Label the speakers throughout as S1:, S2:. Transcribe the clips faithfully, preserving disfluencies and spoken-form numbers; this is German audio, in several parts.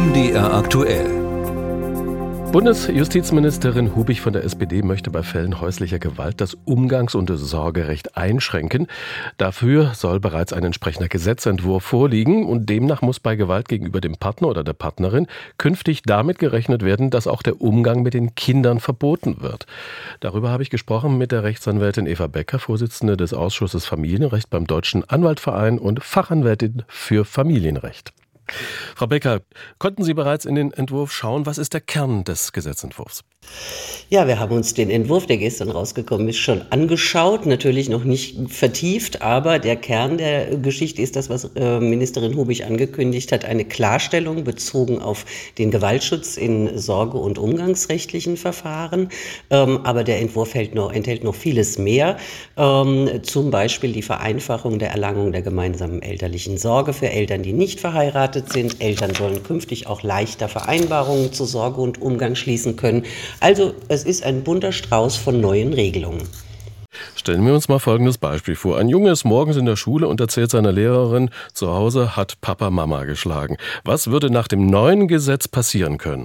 S1: M D R aktuell.
S2: Bundesjustizministerin Hubig von der S P D möchte bei Fällen häuslicher Gewalt das Umgangs- und Sorgerecht einschränken. Dafür soll bereits ein entsprechender Gesetzentwurf vorliegen und demnach muss bei Gewalt gegenüber dem Partner oder der Partnerin künftig damit gerechnet werden, dass auch der Umgang mit den Kindern verboten wird. Darüber habe ich gesprochen mit der Rechtsanwältin Eva Becker, Vorsitzende des Ausschusses Familienrecht beim Deutschen Anwaltverein und Fachanwältin für Familienrecht. Frau Becker, konnten Sie bereits in den Entwurf schauen? Was ist der Kern des Gesetzentwurfs?
S3: Ja, wir haben uns den Entwurf, der gestern rausgekommen ist, schon angeschaut. Natürlich noch nicht vertieft, aber der Kern der Geschichte ist das, was äh, Ministerin Hubig angekündigt hat, eine Klarstellung bezogen auf den Gewaltschutz in sorge- und umgangsrechtlichen Verfahren. Ähm, aber der Entwurf hält noch, enthält noch vieles mehr. Ähm, zum Beispiel die Vereinfachung der Erlangung der gemeinsamen elterlichen Sorge für Eltern, die nicht verheiratet sind. Eltern sollen künftig auch leichter Vereinbarungen zu Sorge und Umgang schließen können. Also es ist ein bunter Strauß von neuen Regelungen.
S2: Stellen wir uns mal folgendes Beispiel vor. Ein Junge ist morgens in der Schule und erzählt seiner Lehrerin, zu Hause hat Papa Mama geschlagen. Was würde nach dem neuen Gesetz passieren können?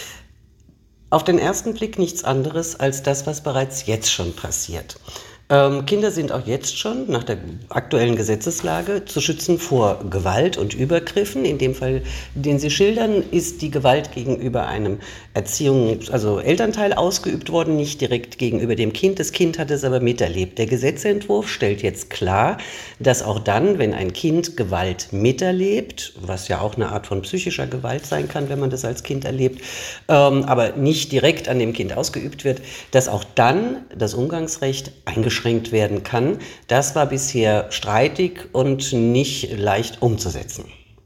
S3: Auf den ersten Blick nichts anderes als das, was bereits jetzt schon passiert. Ähm, Kinder sind auch jetzt schon nach der aktuellen Gesetzeslage zu schützen vor Gewalt und Übergriffen. In dem Fall, den Sie schildern, ist die Gewalt gegenüber einem Erziehung, also Elternteil ausgeübt worden, nicht direkt gegenüber dem Kind. Das Kind hat es aber miterlebt. Der Gesetzentwurf stellt jetzt klar, dass auch dann, wenn ein Kind Gewalt miterlebt, was ja auch eine Art von psychischer Gewalt sein kann, wenn man das als Kind erlebt, ähm, aber nicht direkt an dem Kind ausgeübt wird, dass auch dann das Umgangsrecht eingeschränkt werden kann. Das war bisher streitig und nicht leicht umzusetzen.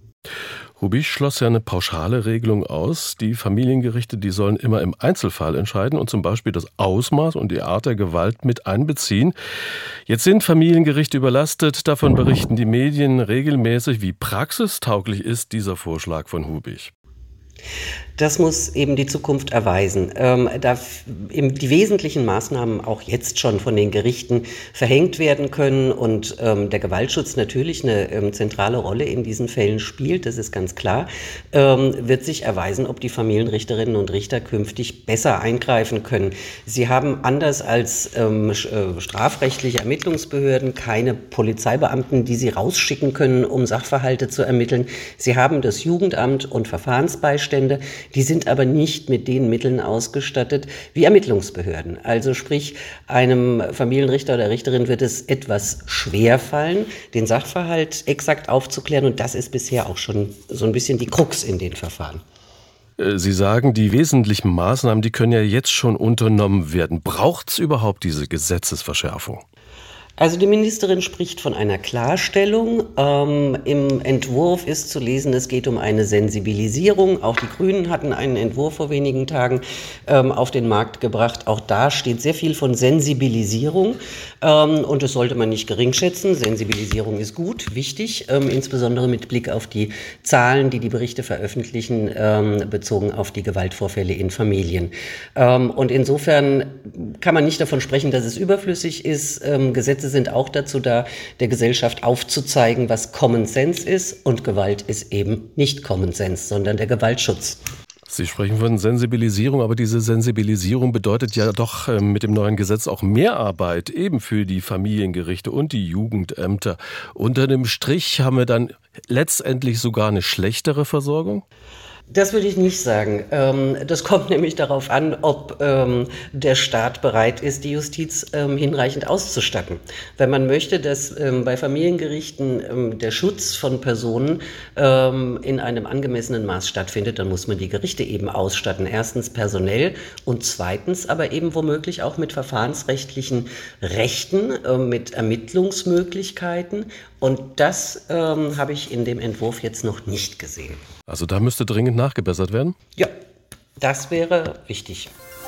S2: Hubig schloss ja eine pauschale Regelung aus. Die Familiengerichte, die sollen immer im Einzelfall entscheiden und zum Beispiel das Ausmaß und die Art der Gewalt mit einbeziehen. Jetzt sind Familiengerichte überlastet. Davon berichten die Medien regelmäßig. Wie praxistauglich ist dieser Vorschlag von Hubig?
S3: Das muss eben die Zukunft erweisen. Ähm, da eben die wesentlichen Maßnahmen auch jetzt schon von den Gerichten verhängt werden können und ähm, der Gewaltschutz natürlich eine ähm, zentrale Rolle in diesen Fällen spielt, das ist ganz klar, ähm, wird sich erweisen, ob die Familienrichterinnen und Richter künftig besser eingreifen können. Sie haben anders als ähm, äh, strafrechtliche Ermittlungsbehörden keine Polizeibeamten, die sie rausschicken können, um Sachverhalte zu ermitteln. Sie haben das Jugendamt und Verfahrensbeistände. Die sind aber nicht mit den Mitteln ausgestattet wie Ermittlungsbehörden. Also sprich, einem Familienrichter oder Richterin wird es etwas schwer fallen, den Sachverhalt exakt aufzuklären. Und das ist bisher auch schon so ein bisschen die Krux in den Verfahren.
S2: Sie sagen, die wesentlichen Maßnahmen, die können ja jetzt schon unternommen werden. Braucht es überhaupt diese Gesetzesverschärfung?
S3: Also die Ministerin spricht von einer Klarstellung. Ähm, im Entwurf ist zu lesen, es geht um eine Sensibilisierung. Auch die Grünen hatten einen Entwurf vor wenigen Tagen ähm, auf den Markt gebracht. Auch da steht sehr viel von Sensibilisierung. Ähm, und das sollte man nicht geringschätzen. Sensibilisierung ist gut, wichtig, ähm, insbesondere mit Blick auf die Zahlen, die die Berichte veröffentlichen, ähm, bezogen auf die Gewaltvorfälle in Familien. Ähm, und insofern kann man nicht davon sprechen, dass es überflüssig ist. Ähm, Gesetze sind auch dazu da, der Gesellschaft aufzuzeigen, was Common Sense ist. Und Gewalt ist eben nicht Common Sense, sondern der Gewaltschutz.
S2: Sie sprechen von Sensibilisierung, aber diese Sensibilisierung bedeutet ja doch äh, mit dem neuen Gesetz auch mehr Arbeit, eben für die Familiengerichte und die Jugendämter. Unter dem Strich haben wir dann letztendlich sogar eine schlechtere Versorgung?
S3: Das würde ich nicht sagen. Das kommt nämlich darauf an, ob der Staat bereit ist, die Justiz hinreichend auszustatten. Wenn man möchte, dass bei Familiengerichten der Schutz von Personen in einem angemessenen Maß stattfindet, dann muss man die Gerichte eben ausstatten. Erstens personell und zweitens aber eben womöglich auch mit verfahrensrechtlichen Rechten, mit Ermittlungsmöglichkeiten. Und das habe ich in dem Entwurf jetzt noch nicht gesehen.
S2: Also da müsste dringend nachgebessert werden?
S3: Ja, das wäre wichtig.